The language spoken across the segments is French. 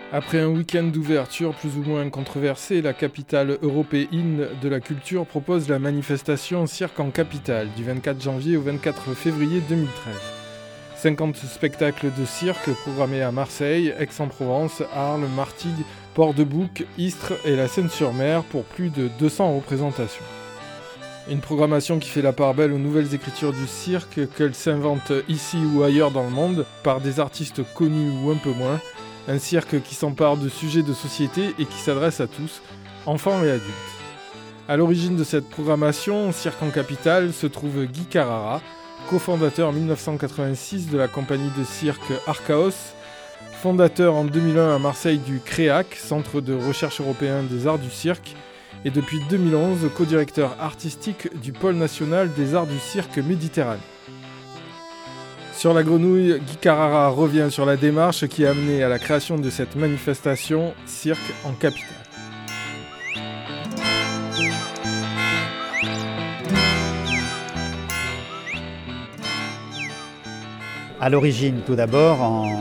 Après un week-end d'ouverture plus ou moins controversé, la capitale européenne de la culture propose la manifestation Cirque en Capitale du 24 janvier au 24 février 2013. 50 spectacles de cirque programmés à Marseille, Aix-en-Provence, Arles, Martigues, Port-de-Bouc, Istres et la Seine-sur-Mer pour plus de 200 représentations. Une programmation qui fait la part belle aux nouvelles écritures du cirque, qu'elles s'inventent ici ou ailleurs dans le monde, par des artistes connus ou un peu moins. Un cirque qui s'empare de sujets de société et qui s'adresse à tous, enfants et adultes. À l'origine de cette programmation, Cirque en Capitale, se trouve Guy Carrara, cofondateur en 1986 de la compagnie de cirque Archaos, fondateur en 2001 à Marseille du CREAC, Centre de recherche européen des arts du cirque, et depuis 2011, co-directeur artistique du pôle national des arts du cirque Méditerranée. Sur la grenouille, Guy Carrara revient sur la démarche qui a amené à la création de cette manifestation Cirque en Capitale. À l'origine, tout d'abord, en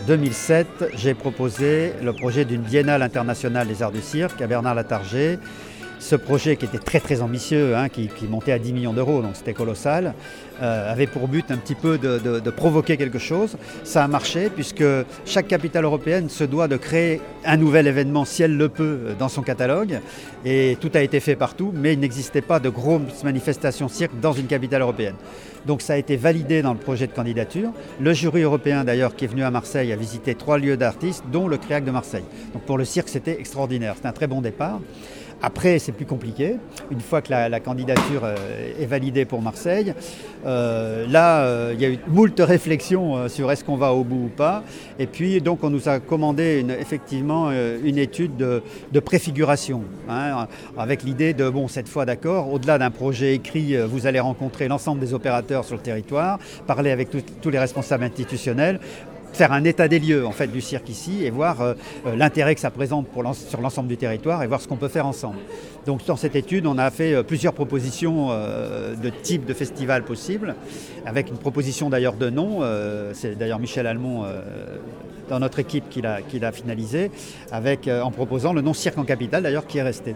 2007, j'ai proposé le projet d'une biennale internationale des arts du cirque à Bernard Latarjet. Ce projet qui était très ambitieux, qui montait à 10 millions d'euros, donc c'était colossal, avait pour but un petit peu de provoquer quelque chose. Ça a marché puisque chaque capitale européenne se doit de créer un nouvel événement si elle le peut dans son catalogue. Et tout a été fait partout, mais il n'existait pas de grosses manifestations cirque dans une capitale européenne. Donc ça a été validé dans le projet de candidature. Le jury européen d'ailleurs qui est venu à Marseille a visité 3 lieux d'artistes, dont le CREAC de Marseille. Donc pour le cirque c'était extraordinaire, c'était un très bon départ. Après, c'est plus compliqué. Une fois que la candidature est validée pour Marseille, il y a eu moult réflexions sur est-ce qu'on va au bout ou pas. Et puis, donc, on nous a commandé effectivement une étude de préfiguration, avec l'idée de, cette fois d'accord, au-delà d'un projet écrit, vous allez rencontrer l'ensemble des opérateurs sur le territoire, parler avec tous les responsables institutionnels, faire un état des lieux en fait, du cirque ici et voir l'intérêt que ça présente sur l'ensemble du territoire et voir ce qu'on peut faire ensemble. Donc dans cette étude, on a fait plusieurs propositions de types de festivals possibles, avec une proposition d'ailleurs de nom, c'est d'ailleurs Michel Almont dans notre équipe qui l'a finalisé, en proposant le nom Cirque en Capitale d'ailleurs qui est resté.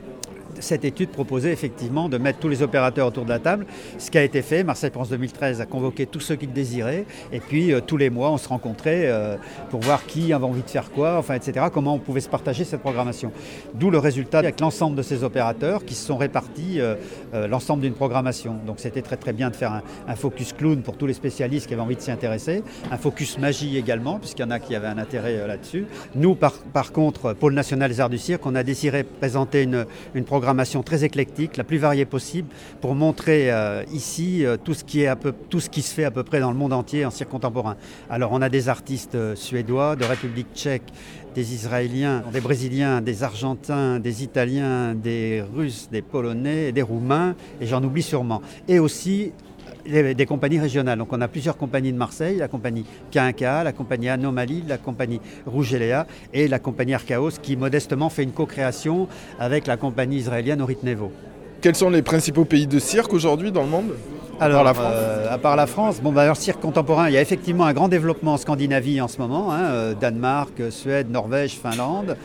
Cette étude proposait effectivement de mettre tous les opérateurs autour de la table, ce qui a été fait. Marseille Provence 2013 a convoqué tous ceux qui le désiraient et puis tous les mois on se rencontrait pour voir qui avait envie de faire quoi, etc. Comment on pouvait se partager cette programmation. D'où le résultat avec l'ensemble de ces opérateurs qui se sont répartis l'ensemble d'une programmation. Donc c'était très bien de faire un focus clown pour tous les spécialistes qui avaient envie de s'y intéresser, un focus magie également puisqu'il y en a qui avaient un intérêt là-dessus. Nous par contre, Pôle national des arts du cirque, on a désiré présenter une programmation très éclectique, la plus variée possible, pour montrer ici tout ce qui se fait à peu près dans le monde entier en cirque contemporain. Alors on a des artistes suédois, de République tchèque, des Israéliens, des Brésiliens, des Argentins, des Italiens, des Russes, des Polonais, des Roumains, et j'en oublie sûrement. Et aussi des compagnies régionales. Donc on a plusieurs compagnies de Marseille, la compagnie K1K, la compagnie Anomalie, la compagnie Rouge et Léa et la compagnie Archaos qui modestement fait une co-création avec la compagnie israélienne Orit Nevo. Quels sont les principaux pays de cirque aujourd'hui dans le monde ? Alors, à part la France, alors cirque contemporain, il y a effectivement un grand développement en Scandinavie en ce moment, Danemark, Suède, Norvège, Finlande.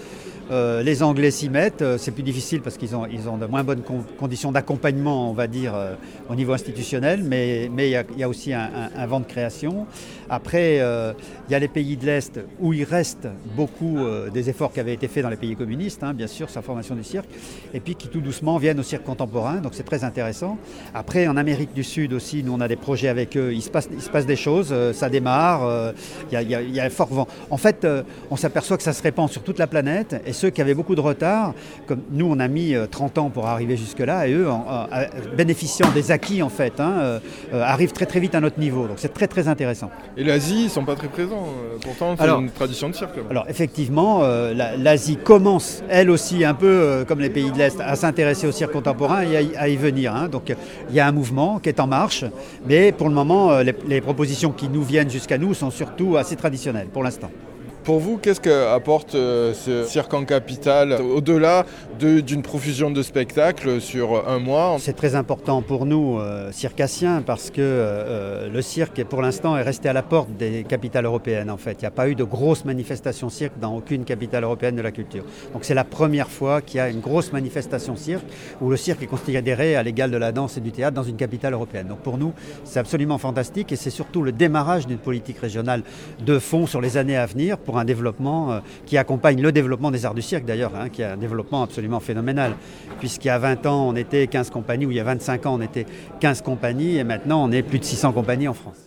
Les Anglais s'y mettent, c'est plus difficile parce qu'ils ont de moins bonnes conditions d'accompagnement, on va dire, au niveau institutionnel, mais il y a aussi un vent de création. Après, il y a les pays de l'Est où il reste beaucoup des efforts qui avaient été faits dans les pays communistes, bien sûr, sur la formation du cirque, et puis qui tout doucement viennent au cirque contemporain, donc c'est très intéressant. Après, en Amérique du Sud aussi, nous on a des projets avec eux, il se passe des choses, ça démarre, il y a un fort vent. En fait, on s'aperçoit que ça se répand sur toute la planète, et ceux qui avaient beaucoup de retard, comme nous on a mis 30 ans pour arriver jusque-là, et eux, bénéficiant des acquis en fait, arrivent très vite à notre niveau, donc c'est très intéressant. Et l'Asie, ils ne sont pas très présents, pourtant c'est une tradition de cirque. Alors effectivement, l'Asie commence, elle aussi, un peu comme les pays de l'Est, à s'intéresser au cirque contemporain et à y venir. Donc il y a un mouvement qui est en marche, mais pour le moment, les propositions qui nous viennent jusqu'à nous sont surtout assez traditionnelles, pour l'instant. Pour vous, qu'est-ce qu'apporte ce cirque en capitale au-delà d'une profusion de spectacles sur un mois? C'est très important pour nous, circassiens, parce que le cirque, pour l'instant, est resté à la porte des capitales européennes. En fait, il n'y a pas eu de grosses manifestations cirque dans aucune capitale européenne de la culture. Donc c'est la première fois qu'il y a une grosse manifestation cirque où le cirque est considéré à l'égal de la danse et du théâtre dans une capitale européenne. Donc pour nous, c'est absolument fantastique et c'est surtout le démarrage d'une politique régionale de fond sur les années à venir pour un développement qui accompagne le développement des arts du cirque d'ailleurs, qui est un développement absolument phénoménal. Puisqu'il y a 20 ans, on était 15 compagnies, ou il y a 25 ans, on était 15 compagnies, et maintenant, on est plus de 600 compagnies en France.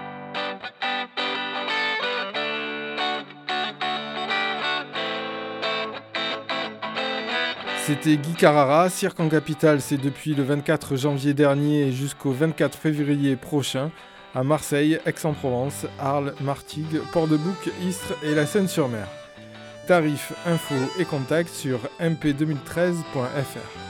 C'était Guy Carrara. Cirque en capitale, c'est depuis le 24 janvier dernier jusqu'au 24 février prochain à Marseille, Aix-en-Provence, Arles, Martigues, Port-de-Bouc, Istres et la Seine-sur-Mer. Tarifs, infos et contacts sur mp2013.fr.